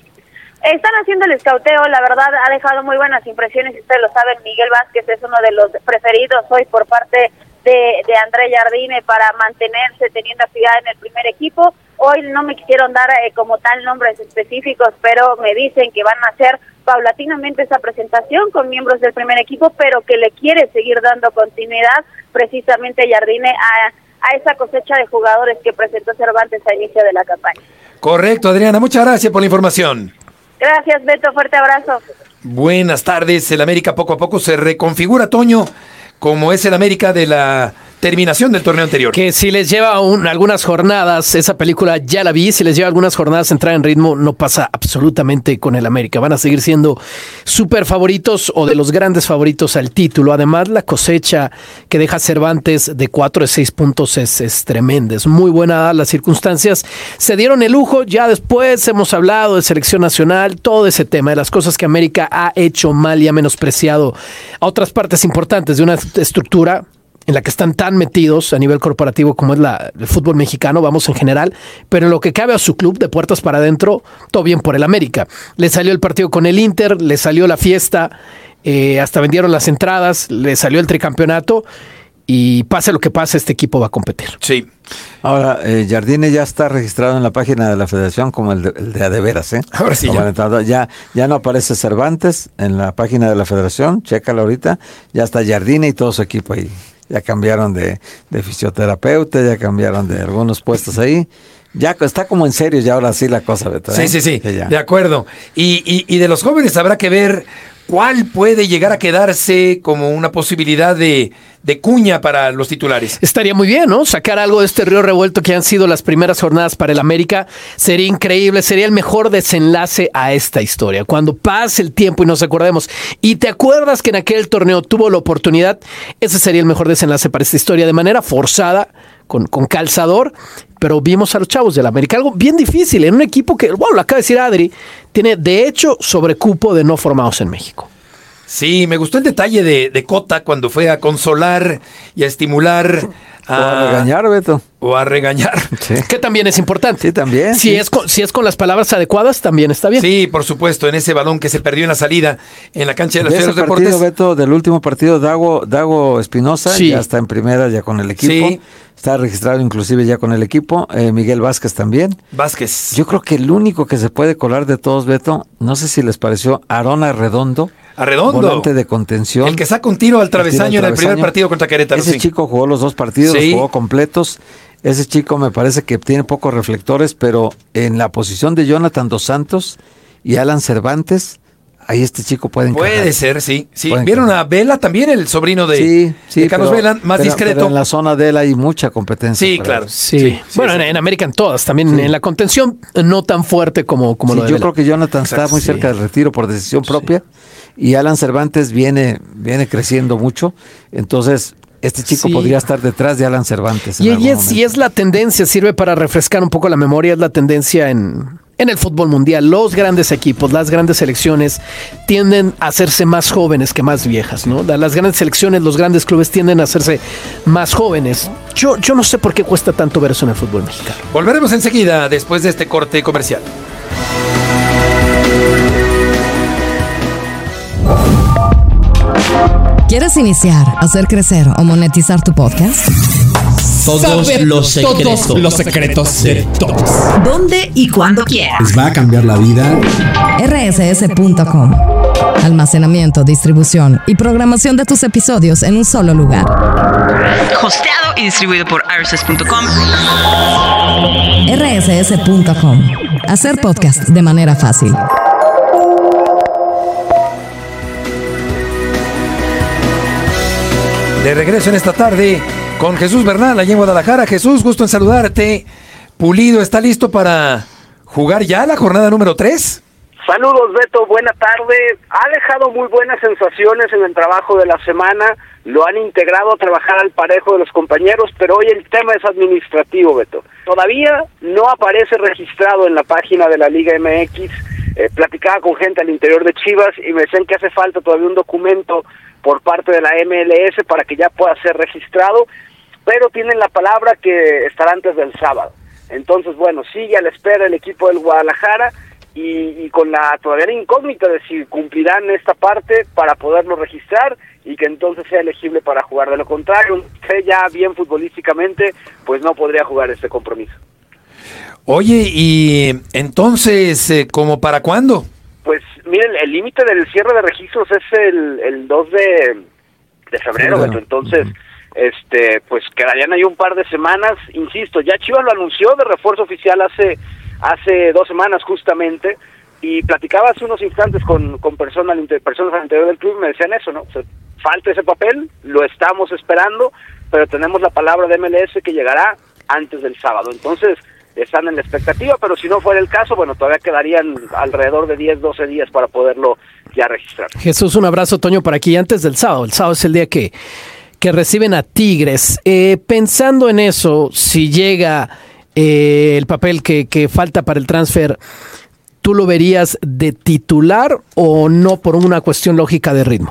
Están haciendo el escauteo, la verdad ha dejado muy buenas impresiones, ustedes lo saben, Miguel Vázquez es uno de los preferidos hoy por parte de, de André Jardine para mantenerse teniendo actividad en el primer equipo. Hoy no me quisieron dar eh, como tal nombres específicos, pero me dicen que van a hacer paulatinamente esa presentación con miembros del primer equipo, pero que le quiere seguir dando continuidad precisamente Jardine a, a esa cosecha de jugadores que presentó Cervantes a inicio de la campaña. Correcto, Adriana, muchas gracias por la información. Gracias, Beto, fuerte abrazo. Buenas tardes. El América poco a poco se reconfigura, Toño, como es el América de la terminación del torneo anterior. Que si les lleva un, algunas jornadas, esa película ya la vi, si les lleva algunas jornadas entrar en ritmo, no pasa absolutamente con el América. Van a seguir siendo súper favoritos o de los grandes favoritos al título. Además, la cosecha que deja Cervantes de cuatro de seis puntos es, es tremenda. Es muy buena las circunstancias. Se dieron el lujo, ya después hemos hablado de selección nacional, todo ese tema de las cosas que América ha hecho mal y ha menospreciado a otras partes importantes de una estructura en la que están tan metidos a nivel corporativo como es la, el fútbol mexicano, vamos en general, pero en lo que cabe a su club, de puertas para adentro, todo bien por el América. Le salió el partido con el Inter, le salió la fiesta, eh, hasta vendieron las entradas, le salió el tricampeonato, y pase lo que pase, este equipo va a competir. Sí. Ahora, eh, Jardine ya está registrado en la página de la federación como el de, el de a de veras, ¿eh? Ahora sí. Ya. ya. Ya no aparece Cervantes en la página de la federación, chécalo ahorita, ya está Jardine y todo su equipo ahí. Ya cambiaron de, de fisioterapeuta, ya cambiaron de algunos puestos ahí. Ya está como en serio ya ahora sí la cosa, Beto, ¿eh? Sí, sí, sí, de acuerdo. Y, y, y de los jóvenes habrá que ver cuál puede llegar a quedarse como una posibilidad de, de cuña para los titulares. Estaría muy bien, ¿no? Sacar algo de este río revuelto que han sido las primeras jornadas para el América. Sería increíble, sería el mejor desenlace a esta historia. Cuando pase el tiempo y nos acordemos, y te acuerdas que en aquel torneo tuvo la oportunidad, ese sería el mejor desenlace para esta historia, de manera forzada, con, con calzador, pero vimos a los chavos del América, algo bien difícil, en un equipo que, bueno, lo acaba de decir Adri, tiene de hecho sobrecupo de no formados en México. Sí, me gustó el detalle de, de Cota cuando fue a consolar y a estimular. A, o a regañar, Beto. O a regañar. Sí. Que también es importante. Sí, también. Si, sí. Es con, si es con las palabras adecuadas, también está bien. Sí, por supuesto, en ese balón que se perdió en la salida en la cancha de la de Ciudad de los partido, Deportes. Beto, del último partido, Dago, Dago Espinosa, sí. Ya está en primera ya con el equipo. Sí. Está registrado inclusive ya con el equipo. Eh, Miguel Vázquez también. Vázquez. Yo creo que el único que se puede colar de todos, Beto, no sé si les pareció, Aarón Arredondo. Arredondo. Volante de contención. El que saca un tiro al travesaño en el primer partido contra Querétaro. Ese sí. chico jugó los dos partidos, sí. los jugó completos. Ese chico me parece que tiene pocos reflectores, pero en la posición de Jonathan Dos Santos y Alan Cervantes, ahí este chico puede encajar. Puede ser, sí. sí. Puede ¿Vieron encajar. a Vela también, el sobrino de, sí, sí, de Carlos pero, Vela, más pero, discreto? Pero en la zona de él hay mucha competencia. Sí, claro. Sí. sí. Bueno, sí, en, sí. en América en todas, también sí. en la contención no tan fuerte como, como sí, lo de yo Vela. creo que Jonathan Exacto, está muy cerca sí. del retiro por decisión propia y Alan Cervantes viene, viene creciendo mucho, entonces este chico sí. podría estar detrás de Alan Cervantes. Y, y, es, y es la tendencia, sirve para refrescar un poco la memoria, es la tendencia en, en el fútbol mundial. Los grandes equipos, las grandes selecciones tienden a hacerse más jóvenes que más viejas, ¿no? Las grandes selecciones, los grandes clubes tienden a hacerse más jóvenes. Yo, yo no sé por qué cuesta tanto ver eso en el fútbol mexicano. Volveremos enseguida después de este corte comercial. ¿Quieres iniciar, hacer crecer o monetizar tu podcast? Todos Saber los secretos. Todos los secretos de todos. ¿Dónde y cuándo quieras? Les va a cambiar la vida. R S S punto com. Almacenamiento, distribución y programación de tus episodios en un solo lugar. Hosteado y distribuido por R S S punto com. R S S punto com. Hacer podcast de manera fácil. De regreso en esta tarde con Jesús Bernal, allá en Guadalajara. Jesús, gusto en saludarte. Pulido, ¿está listo para jugar ya la jornada número tres? Saludos, Beto, buena tarde. Ha dejado muy buenas sensaciones en el trabajo de la semana. Lo han integrado a trabajar al parejo de los compañeros, pero hoy el tema es administrativo, Beto. Todavía no aparece registrado en la página de la Liga M X. Eh, platicaba con gente al interior de Chivas y me decían que hace falta todavía un documento por parte de la M L S para que ya pueda ser registrado, pero tienen la palabra que estará antes del sábado. Entonces, bueno, sigue a la espera el equipo del Guadalajara y, y con la todavía la incógnita de si cumplirán esta parte para poderlo registrar y que entonces sea elegible para jugar. De lo contrario, sé ya bien futbolísticamente, pues no podría jugar este compromiso. Oye, y entonces, eh, ¿cómo para cuándo? Pues miren, el límite del cierre de registros es el, el dos de, de febrero, sí, Beto. Entonces, uh-huh. este, pues quedarían ahí un par de semanas. Insisto, ya Chivas lo anunció de refuerzo oficial hace hace dos semanas justamente, y platicaba hace unos instantes con, con personas, personas al interior del club y me decían eso, ¿no? O sea, falta ese papel, lo estamos esperando, pero tenemos la palabra de M L S que llegará antes del sábado. Entonces, están en la expectativa, pero si no fuera el caso, bueno, todavía quedarían alrededor de diez, doce días para poderlo ya registrar. Jesús, un abrazo, Toño, por aquí antes del sábado. El sábado es el día que, que reciben a Tigres. Eh, pensando en eso, si llega eh, el papel que, que falta para el transfer, ¿tú lo verías de titular o no por una cuestión lógica de ritmo?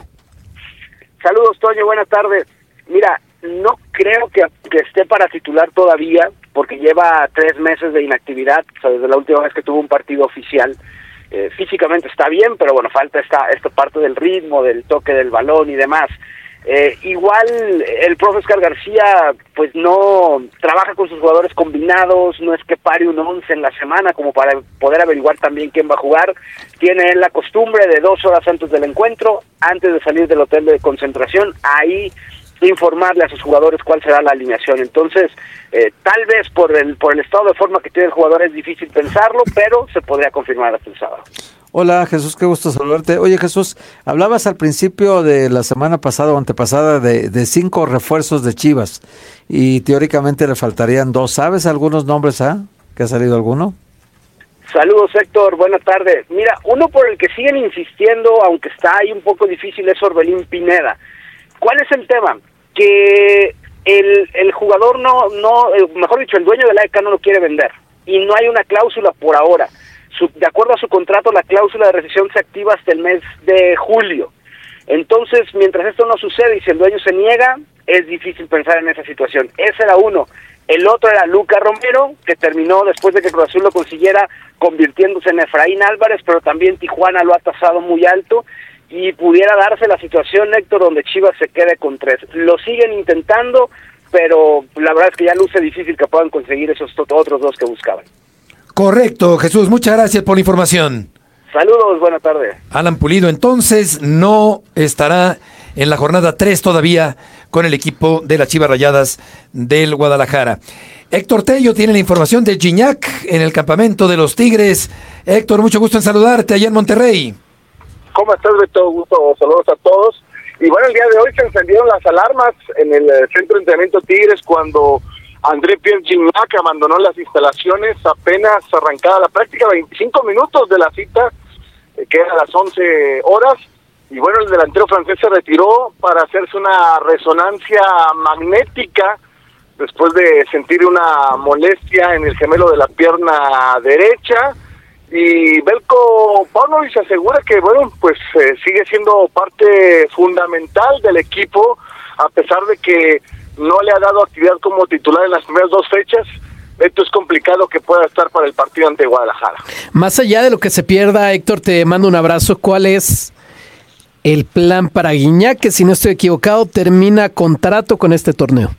Saludos, Toño, buenas tardes. Mira, no creo que, que esté para titular todavía, porque lleva tres meses de inactividad, o sea, desde la última vez que tuvo un partido oficial. Eh, físicamente está bien, pero bueno, falta esta, esta parte del ritmo, del toque del balón y demás. Eh, igual el profe Oscar García pues no trabaja con sus jugadores combinados, no es que pare un once en la semana como para poder averiguar también quién va a jugar. Tiene la costumbre de dos horas antes del encuentro, antes de salir del hotel de concentración, ahí informarle a sus jugadores cuál será la alineación. Entonces, eh, tal vez por el por el estado de forma que tiene el jugador es difícil pensarlo, pero se podría confirmar hasta el sábado. Hola Jesús, qué gusto saludarte. Oye Jesús, hablabas al principio de la semana pasada o antepasada de, de cinco refuerzos de Chivas y teóricamente le faltarían dos. ¿Sabes algunos nombres, ah? ¿Que ha salido alguno? Saludos Héctor, buenas tardes. Mira, uno por el que siguen insistiendo, aunque está ahí un poco difícil, es Orbelín Pineda. ¿Cuál es el tema? Que el, el jugador no, no, mejor dicho, el dueño del A E K no lo quiere vender y no hay una cláusula por ahora. Su, de acuerdo a su contrato, la cláusula de rescisión se activa hasta el mes de julio. Entonces, mientras esto no sucede y si el dueño se niega, es difícil pensar en esa situación. Ese era uno. El otro era Luca Romero, que terminó después de que Cruz Azul lo consiguiera convirtiéndose en Efraín Álvarez, pero también Tijuana lo ha tasado muy alto y pudiera darse la situación, Héctor, donde Chivas se quede con tres. Lo siguen intentando, pero la verdad es que ya luce difícil que puedan conseguir esos otros dos que buscaban. Correcto, Jesús, muchas gracias por la información. Saludos, buena tarde. Alan Pulido, entonces, no estará en la jornada tres todavía con el equipo de las Chivas Rayadas del Guadalajara. Héctor Tello tiene la información de Gignac en el campamento de los Tigres. Héctor, mucho gusto en saludarte allá en Monterrey. ¿Cómo estás, Beto? Gusto, saludos a todos. Y bueno, el día de hoy se encendieron las alarmas en el centro de entrenamiento Tigres cuando André Pierre Gignac abandonó las instalaciones apenas arrancada la práctica, veinticinco minutos de la cita, que era a las once horas, y bueno, el delantero francés se retiró para hacerse una resonancia magnética después de sentir una molestia en el gemelo de la pierna derecha, y Belko Paunovic asegura que bueno, pues eh, sigue siendo parte fundamental del equipo, a pesar de que no le ha dado actividad como titular en las primeras dos fechas. Esto es complicado que pueda estar para el partido ante Guadalajara. Más allá de lo que se pierda, Héctor, te mando un abrazo. ¿Cuál es el plan para Guiñac, que si no estoy equivocado termina contrato con este torneo.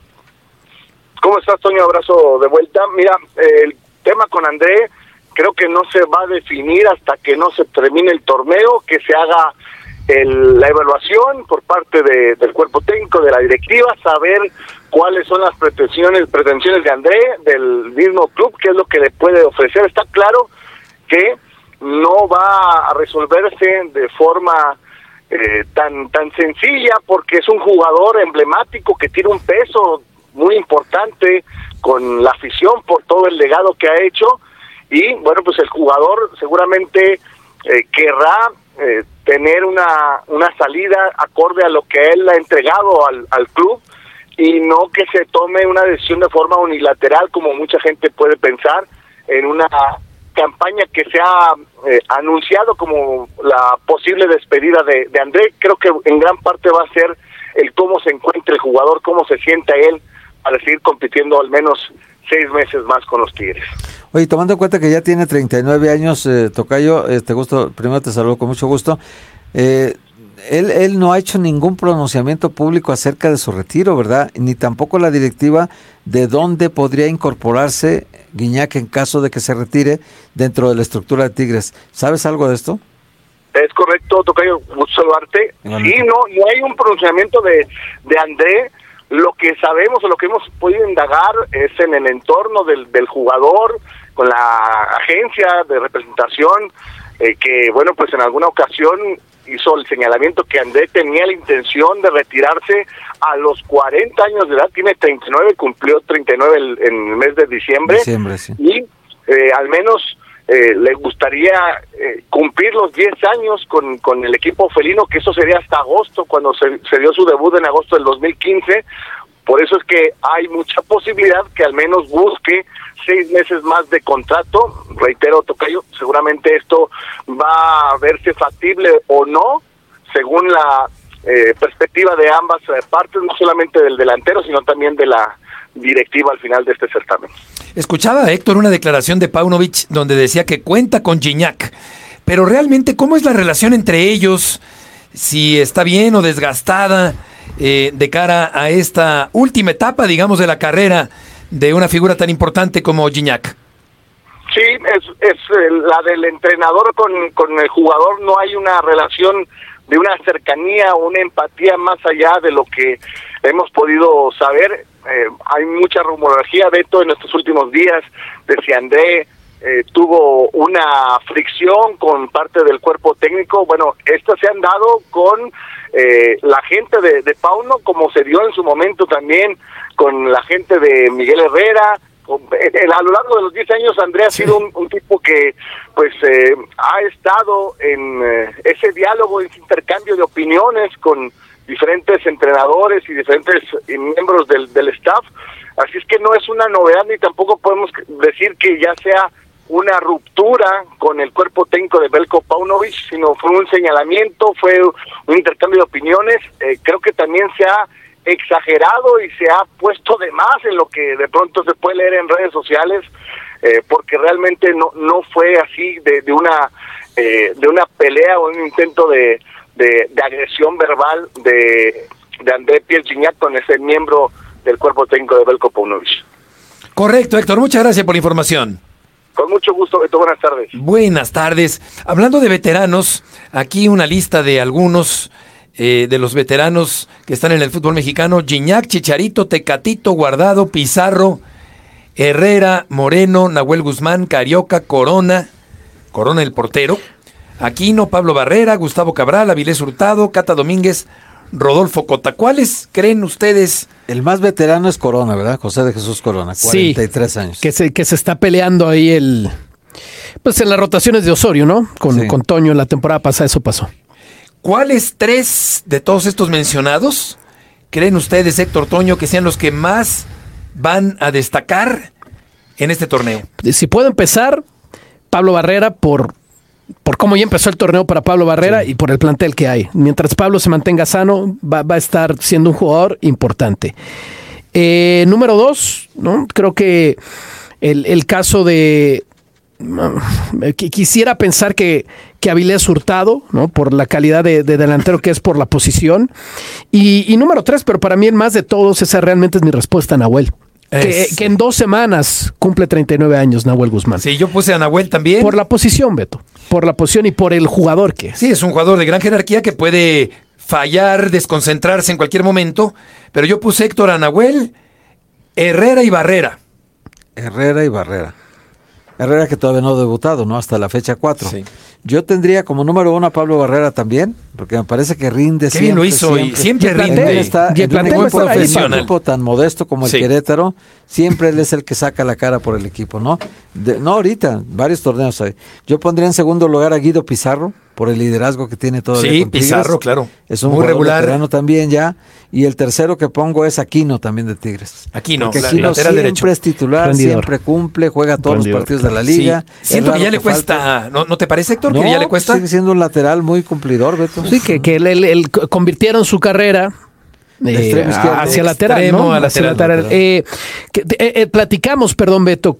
¿Cómo estás, Toño? Abrazo de vuelta. Mira, eh, el tema con André creo que no se va a definir hasta que no se termine el torneo, que se haga el, la evaluación por parte de, del cuerpo técnico, de la directiva, saber cuáles son las pretensiones, pretensiones de André, del mismo club, qué es lo que le puede ofrecer. Está claro que no va a resolverse de forma eh, tan, tan sencilla, porque es un jugador emblemático que tiene un peso muy importante con la afición por todo el legado que ha hecho, y bueno, pues el jugador seguramente eh, querrá eh, tener una, una salida acorde a lo que él ha entregado al, al club, y no que se tome una decisión de forma unilateral, como mucha gente puede pensar, en una campaña que se ha eh, anunciado como la posible despedida de, de André. Creo que en gran parte va a ser el cómo se encuentra el jugador, cómo se sienta él para seguir compitiendo al menos seis meses más con los Tigres. Oye, tomando en cuenta que ya tiene treinta y nueve años, eh, Tocayo, eh, te gusto, primero te saludo con mucho gusto. Eh, él, él no ha hecho ningún pronunciamiento público acerca de su retiro, ¿verdad? Ni tampoco la directiva de dónde podría incorporarse Guiñac en caso de que se retire dentro de la estructura de Tigres. ¿Sabes algo de esto? Es correcto, Tocayo, gusto saludarte. Sí, no, no hay un pronunciamiento de, de André. Lo que sabemos o lo que hemos podido indagar es en el entorno del, del jugador, con la agencia de representación, eh, que bueno, pues en alguna ocasión hizo el señalamiento que André tenía la intención de retirarse a los cuarenta años de edad, tiene treinta y nueve, cumplió treinta y nueve el, en el mes de diciembre, diciembre sí. y eh, al menos eh, le gustaría eh, cumplir los diez años con, con el equipo felino, que eso sería hasta agosto, cuando se, se dio su debut en agosto del dos mil quince. Por eso es que hay mucha posibilidad que al menos busque seis meses más de contrato. Reitero, Tocayo, seguramente esto va a verse factible o no, según la eh, perspectiva de ambas eh, partes, no solamente del delantero, sino también de la directiva al final de este certamen. Escuchaba, Héctor, una declaración de Paunovic donde decía que cuenta con Guiñac, pero realmente, ¿cómo es la relación entre ellos? Si está bien o desgastada eh, de cara a esta última etapa, digamos, de la carrera de una figura tan importante como Guiñac. Sí, es, es eh, la del entrenador con, con el jugador. No hay una relación de una cercanía o una empatía más allá de lo que hemos podido saber. Eh, hay mucha rumorología, Beto, en estos últimos días de si André eh, tuvo una fricción con parte del cuerpo técnico. Bueno, estas se han dado con eh, la gente de, de Pauno, como se dio en su momento también con la gente de Miguel Herrera. A lo largo de los diez años, André ha sido un, un tipo que pues eh, ha estado en eh, ese diálogo, ese intercambio de opiniones con diferentes entrenadores y diferentes miembros del, del staff. Así es que no es una novedad, ni tampoco podemos decir que ya sea una ruptura con el cuerpo técnico de Veljko Paunovic, sino fue un señalamiento, fue un intercambio de opiniones. Eh, creo que también se ha exagerado y se ha puesto de más en lo que de pronto se puede leer en redes sociales, eh, porque realmente no no fue así de, de una eh, de una pelea o un intento de, de, de agresión verbal de, de André Pierre Gignac con ese miembro del cuerpo técnico de Veljko Paunovic. Correcto, Héctor, muchas gracias por la información. Con mucho gusto, Beto, buenas tardes. Buenas tardes. Hablando de veteranos, aquí una lista de algunos Eh, de los veteranos que están en el fútbol mexicano: Gignac, Chicharito, Tecatito, Guardado, Pizarro, Herrera, Moreno, Nahuel Guzmán, Carioca, Corona, Corona el portero, Aquino, Pablo Barrera, Gustavo Cabral, Avilés Hurtado, Cata Domínguez, Rodolfo Cota. ¿Cuáles creen ustedes? El más veterano es Corona, ¿verdad? José de Jesús Corona, cuarenta y tres sí, años. Que se, que se está peleando ahí el... Pues en las rotaciones de Osorio, ¿no? Con, sí. con Toño, la temporada pasada eso pasó. ¿Cuáles tres de todos estos mencionados creen ustedes, Héctor, Toño, que sean los que más van a destacar en este torneo? Si puedo empezar, Pablo Barrera, por, por cómo ya empezó el torneo para Pablo Barrera sí. y por el plantel que hay. Mientras Pablo se mantenga sano, va, va a estar siendo un jugador importante. Eh, número dos, ¿no? Creo que el, el caso de... Quisiera pensar que, que Avilés Hurtado, ¿no? Por la calidad de, de delantero que es por la posición. Y, y número tres, pero para mí el más de todos, esa realmente es mi respuesta, Nahuel. Que, que en dos semanas cumple treinta y nueve años Nahuel Guzmán. Sí, yo puse a Nahuel también. Por la posición, Beto. Por la posición y por el jugador que es. Sí, es un jugador de gran jerarquía que puede fallar, desconcentrarse en cualquier momento. Pero yo puse Héctor a Nahuel, Herrera y Barrera. Herrera y Barrera. Herrera que todavía no ha debutado, ¿no? Hasta la fecha cuatro. Sí. Yo tendría como número uno a Pablo Barrera también, porque me parece que rinde Qué siempre. bien lo hizo siempre, y siempre rinde. Él está y el en un plantel equipo, profesional. en un equipo tan modesto como el Sí. Querétaro, siempre él es el que saca la cara por el equipo, ¿no? De, no ahorita, varios torneos hay. Yo pondría en segundo lugar a Guido Pizarro, por el liderazgo que tiene todavía Sí, con Tigres. Pizarro, claro. Es un muy regular. veterano también ya. Y el tercero que pongo es Aquino también de Tigres. Aquino, Porque la- Aquino lateral siempre derecho. es titular, Rendidor. siempre cumple, juega todos Rendidor, los partidos de la Sí. liga. Siento Es que ya raro le cuesta. falte. ¿No, ¿No te parece, Héctor? No, que ya le cuesta. sigue siendo un lateral muy cumplidor, Beto. Sí, que, que él, él- él convirtieron su carrera De eh, extremo izquierdo. hacia De lateral, extremo ¿no? a Hacia lateral. lateral. Eh, que- eh, eh, platicamos, perdón, Beto,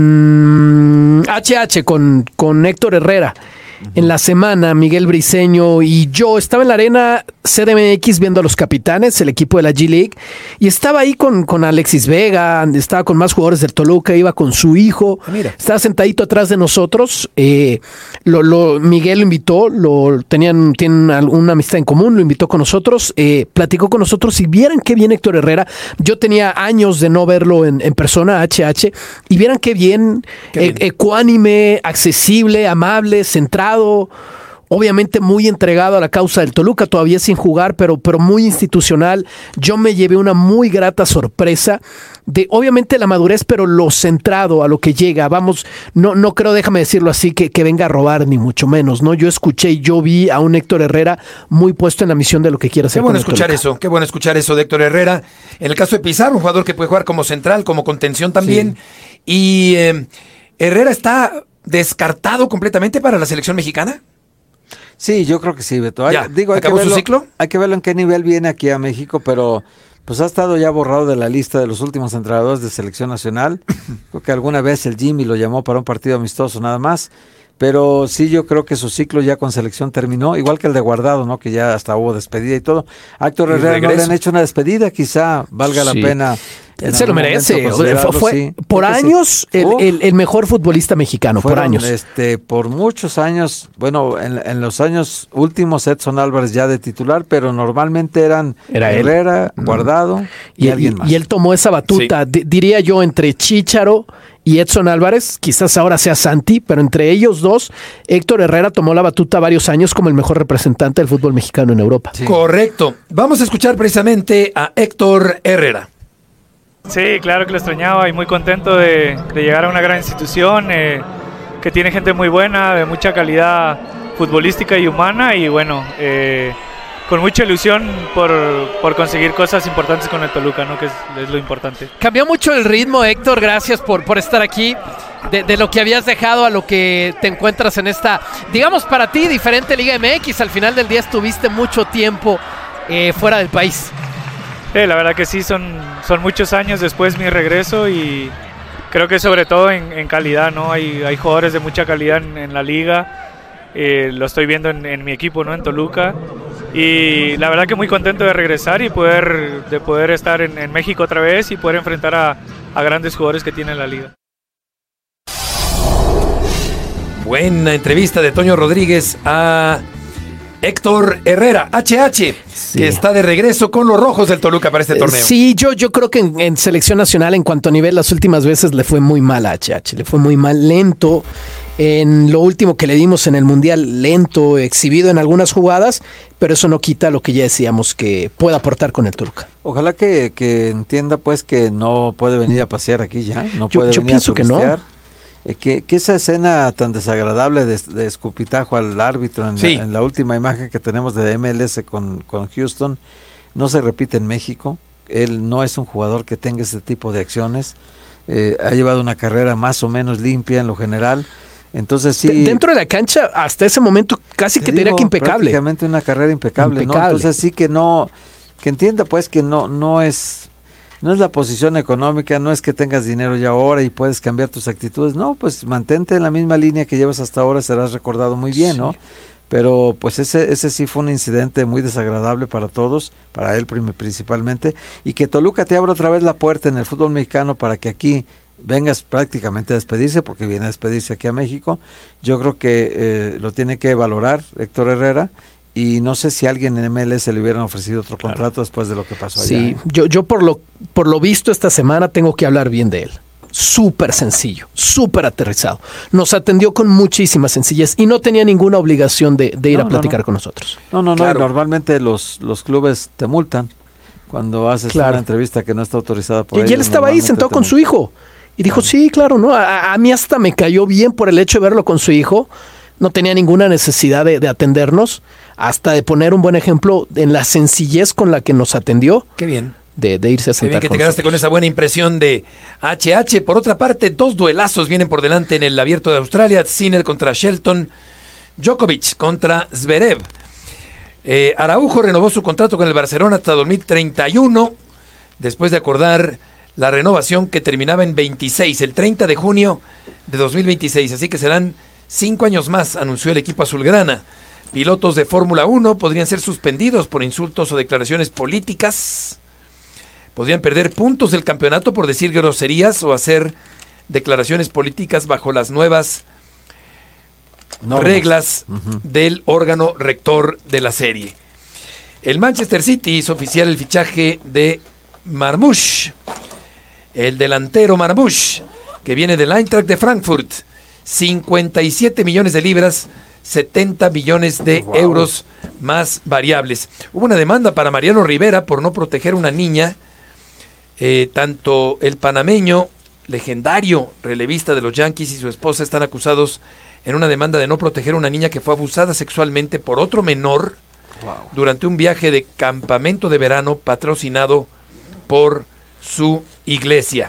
con H H, con, con Héctor Herrera. En la semana, Miguel Briseño y yo estaba en la arena C D M X viendo a los Capitanes, el equipo de la G League, y estaba ahí con, con Alexis Vega, estaba con más jugadores del Toluca, iba con su hijo, Ah, mira. estaba sentadito atrás de nosotros. eh, lo, lo- Miguel lo invitó, lo, tenían, tienen alguna amistad en común, lo invitó con nosotros, eh, platicó con nosotros y vieran qué bien Héctor Herrera. Yo tenía años de no verlo en, en persona, H H, y vieran qué bien, Qué bien. eh, ecuánime, accesible, amable, centrado. Obviamente muy entregado a la causa del Toluca, todavía sin jugar, pero, pero muy institucional. Yo me llevé una muy grata sorpresa de, obviamente, la madurez, pero lo centrado a lo que llega. Vamos, no, no creo, déjame decirlo así, que, que venga a robar, ni mucho menos, ¿no? Yo escuché y yo vi a un Héctor Herrera muy puesto en la misión de lo que quiere hacer. Qué bueno con el escuchar Toluca. eso, qué bueno escuchar eso de Héctor Herrera. En el caso de Pizarro, un jugador que puede jugar como central, como contención también. Y eh, Herrera está descartado completamente para la selección mexicana. Sí, yo creo que sí, Beto. Hay, Ya, digo, hay que ¿acabó su verlo, ciclo? Hay que verlo en qué nivel viene aquí a México, pero pues ha estado ya borrado de la lista de los últimos entrenadores de selección nacional. Creo que alguna vez el Jimmy lo llamó para un partido amistoso nada más. Pero sí, yo creo que su ciclo ya con selección terminó, igual que el de Guardado, ¿no? Que ya hasta hubo despedida y todo. A Héctor Y Herrera no le regreso. han hecho una despedida, quizá valga Sí. la pena. Él en se lo algún merece. momento O sea, considerarlo, fue sí. por Creo que sí. años el, Uf. el- el mejor futbolista mexicano, por Fueron, años. Este, por muchos años, bueno, en, en los años últimos Edson Álvarez ya de titular, pero normalmente eran Era él. Herrera, Guardado y, Y, alguien y- más. y él tomó esa batuta, di- diría yo, entre Chícharo y Edson Álvarez, quizás ahora sea Santi, pero entre ellos dos, Héctor Herrera tomó la batuta varios años como el mejor representante del fútbol mexicano en Europa. Correcto. Vamos a escuchar precisamente a Héctor Herrera. Sí, claro que lo extrañaba y muy contento de, de llegar a una gran institución eh, que tiene gente muy buena, de mucha calidad futbolística y humana y bueno, eh, con mucha ilusión por, por conseguir cosas importantes con el Toluca, ¿no? Que es, es lo importante. Cambió mucho el ritmo, Héctor, gracias por, por estar aquí, de, de lo que habías dejado a lo que te encuentras en esta, digamos para ti, diferente Liga M X. Al final del día estuviste mucho tiempo eh, fuera del país. Sí, la verdad que sí, son, son muchos años después mi regreso y creo que sobre todo en, en calidad, ¿no? Hay, hay jugadores de mucha calidad en, en la liga, eh, lo estoy viendo en, en mi equipo, ¿no? En Toluca, y la verdad que muy contento de regresar y poder, de poder estar en, en México otra vez y poder enfrentar a, a grandes jugadores que tiene la liga. Buena entrevista de Toño Rodríguez a Héctor Herrera, H H, Sí. que está de regreso con los rojos del Toluca para este torneo. Sí, yo, yo creo que en, en selección nacional, en cuanto a nivel, las últimas veces le fue muy mal a H H, le fue muy mal, lento. En lo último que le dimos en el Mundial, lento, exhibido en algunas jugadas, pero eso no quita lo que ya decíamos que puede aportar con el Toluca. Ojalá que, que entienda pues que no puede venir a pasear aquí ya, no Yo- puede yo venir pienso a que no. turistear. Eh, que, que esa escena tan desagradable de, de escupitajo al árbitro en, Sí. la, en la última imagen que tenemos de M L S con, con Houston no se repite en México. Él no es un jugador que tenga ese tipo de acciones. Eh, ha llevado una carrera más o menos limpia en lo general. Entonces sí. De- Dentro de la cancha, hasta ese momento, casi que te diría digo, que impecable. Prácticamente una carrera impecable, Impecable. ¿no? Entonces sí que no, que entienda pues que no, no es, No es la posición económica, no es que tengas dinero ya ahora y puedes cambiar tus actitudes. No, pues mantente en la misma línea que llevas hasta ahora, serás recordado muy bien, sí. ¿no? Pero pues ese ese sí fue un incidente muy desagradable para todos, para él prim- principalmente, y que Toluca te abra otra vez la puerta en el fútbol mexicano para que aquí vengas prácticamente a despedirse, porque viene a despedirse aquí a México. Yo creo que eh, lo tiene que valorar Héctor Herrera. Y no sé si a alguien en M L S le hubieran ofrecido otro contrato claro. después de lo que pasó allá. Sí, ¿eh? yo, yo por lo por lo visto esta semana tengo que hablar bien de él. Súper sencillo, súper aterrizado. Nos atendió con muchísima sencillez y no tenía ninguna obligación de, de ir no, a platicar no, no. con nosotros. No, no, no. Claro. Normalmente los, los clubes te multan cuando haces claro. una entrevista que no está autorizada por y ellos. Y él estaba ahí sentado con su hijo y dijo, claro. sí, claro, ¿no? A, a mí hasta me cayó bien por el hecho de verlo con su hijo. No tenía ninguna necesidad de, de atendernos, hasta de poner un buen ejemplo en la sencillez con la que nos atendió. Qué bien. De, de irse a sentar. Qué bien que con te quedaste nosotros. con esa buena impresión de H H. Por otra parte, dos duelazos vienen por delante en el Abierto de Australia. Sinner contra Shelton, Djokovic contra Zverev. Eh, Araujo renovó su contrato con el Barcelona hasta dos mil treinta y uno, después de acordar la renovación que terminaba en veintiséis, el treinta de junio de dos mil veintiséis. Así que serán cinco años más, anunció el equipo azulgrana. Pilotos de Fórmula uno podrían ser suspendidos por insultos o declaraciones políticas. Podrían perder puntos del campeonato por decir groserías o hacer declaraciones políticas bajo las nuevas no, reglas uh-huh. del órgano rector de la serie. El Manchester City hizo oficial el fichaje de Marmoush, el delantero Marmoush, que viene del Eintracht de Frankfurt. cincuenta y siete millones de libras, setenta millones de wow. euros más variables. Hubo una demanda para Mariano Rivera por no proteger a una niña. Eh, tanto el panameño, legendario relevista de los Yankees, y su esposa están acusados en una demanda de no proteger a una niña que fue abusada sexualmente por otro menor wow. durante un viaje de campamento de verano patrocinado por su iglesia.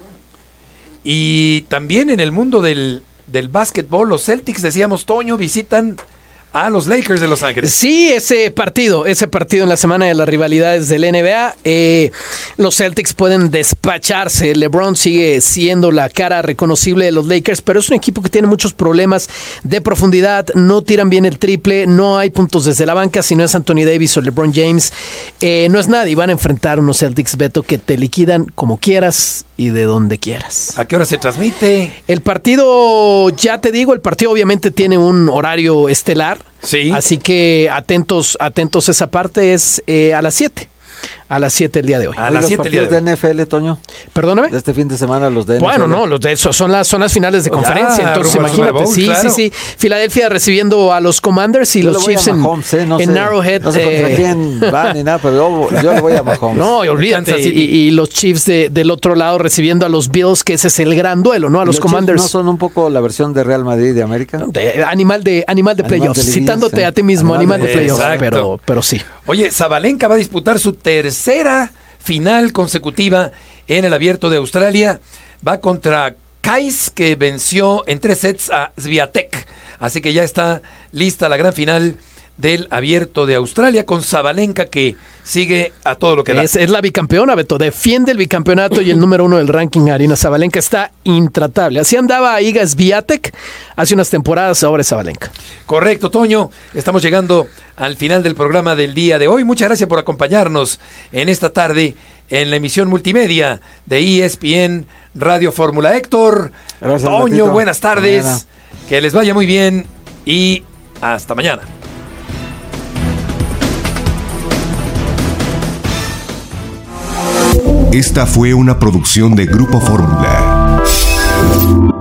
Y también en el mundo del del básquetbol, los Celtics, decíamos, Toño, visitan a los Lakers de Los Ángeles. Sí, ese partido, ese partido en la semana de las rivalidades del N B A, eh, los Celtics pueden despacharse. LeBron sigue siendo la cara reconocible de los Lakers, pero es un equipo que tiene muchos problemas de profundidad, no tiran bien el triple, no hay puntos desde la banca, si no es Anthony Davis o LeBron James, eh, no es nadie. Van a enfrentar unos Celtics, Beto, que te liquidan como quieras y de donde quieras. ¿A qué hora se transmite? El partido, ya te digo, el partido obviamente tiene un horario estelar. Sí. Así que atentos, atentos esa parte, es eh, a las siete. A las siete el día de hoy. A las siete el día de, de N F L, Toño. Perdóname. De este fin de semana los de N F L. Bueno, no, los de eso son las son las finales de conferencia. Ah, entonces imagínate, Bowl, sí, claro. sí, sí. Filadelfia recibiendo a los Commanders y yo los Chiefs en, Mahomes, eh, no en sé, Arrowhead. No sé contra eh, quién va ni nada, pero yo, yo le voy a Mahomes. No, y olvídate. Y, y los Chiefs de, del otro lado recibiendo a los Bills, que ese es el gran duelo, ¿no? A los, los Commanders. ¿No son un poco la versión de Real Madrid de América? De, animal de animal de playoffs. De Citándote sí. a ti mismo, animal, animal de, de playoffs. Pero, pero sí. Oye, Zabalenka va a disputar su tercera final consecutiva en el Abierto de Australia. Va contra Kais, que venció en tres sets a Swiatek. Así que ya está lista la gran final del Abierto de Australia, con Zabalenka, que sigue a todo lo que da. Es, es la bicampeona, Beto. Defiende el bicampeonato y el número uno del ranking. Arina Zabalenka está intratable. Así andaba Iga Swiatek hace unas temporadas, ahora es Zabalenka. Correcto, Toño. Estamos llegando al final del programa del día de hoy. Muchas gracias por acompañarnos en esta tarde en la emisión multimedia de E S P N Radio Fórmula. Héctor, gracias, Toño, Matito. Buenas tardes. Mañana. Que les vaya muy bien y hasta mañana. Esta fue una producción de Grupo Fórmula.